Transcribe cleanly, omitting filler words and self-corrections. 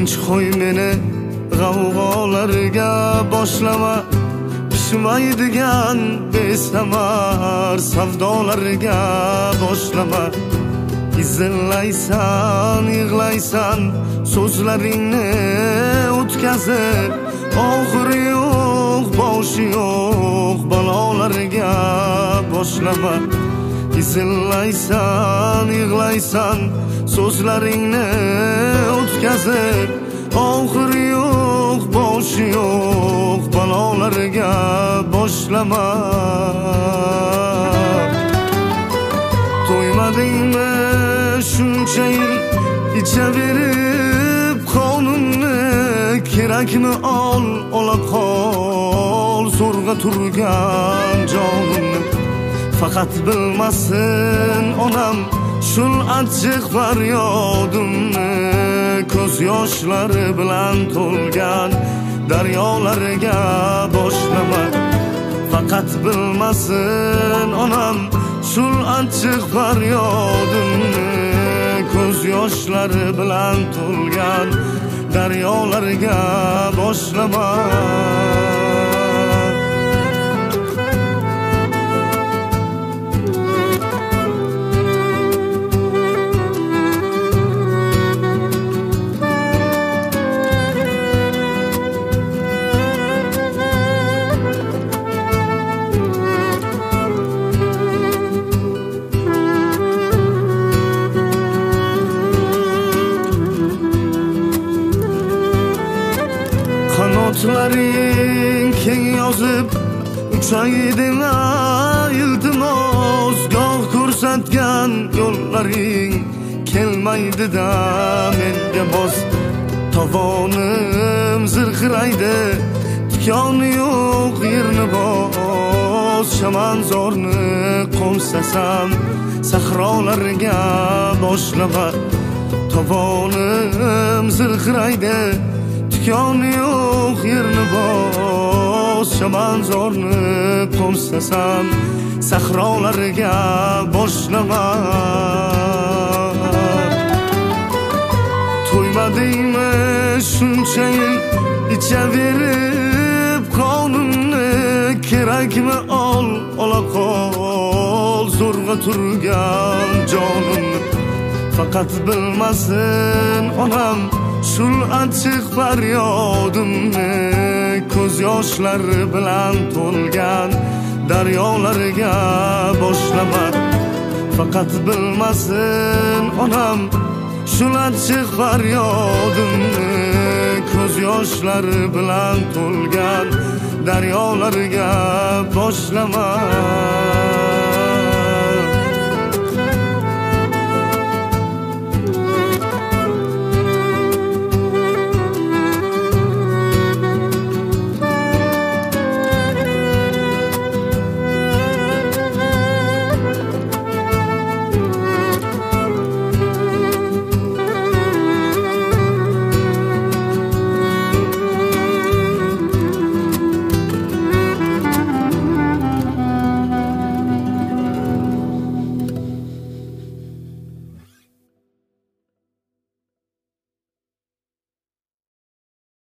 tinch qo'y meni g'avg'olarga boshlama, pishmaydigan besamar savdolarga boshlama. Izillaysan, yig'laysan, so'zlaringni o'tkazib, oxiri yo'q, boshi yo'q balolarga boshlama. Izillaysan, yig'laysan, so'zlaringni o'tkazib, oxiri yo'q, boshi yo'q balolarga boshlama. To'ymadingmi shuncha yil ichaverib qonunni, kerakmi ol, ola qol zo'rg'a turgan jonimni. Faqat bilmasin onam shul achchiq faryodimni, ko'z yoshlari bilan to'lgan daryolarga boshlama. Faqat bilmasin onam shul achchiq faryodimni, ko'z yoshlari bilan to'lgan daryolarga boshlama. Qanotlaring keng yozib uchaydima, iltimos goh ko'rsatgan yo'llaring kelmaydi-da menga boz. Tovonim zirqiraydi, tikoni yo'q yerni boz. Chamanzorni qo'msasam sahrolarga boshlama. Tovonim zirqiraydi, tikoni yo'q yerni boz. Chamanzorni qo'msasam sahrolarga boshlama. To'ymadingmi shuncha yil ichaverib qonunni, kerakmi ol, ola qol zo'rg'a turgan jonimni. Faqat bilmasin onam shul achchiq faryodimni, ko'z yoshlari bilan to'lgan daryolarga boshlama. Faqat bilmasin onam shul achchiq faryodimni, ko'z yoshlari bilan to'lgan daryolarga boshlama.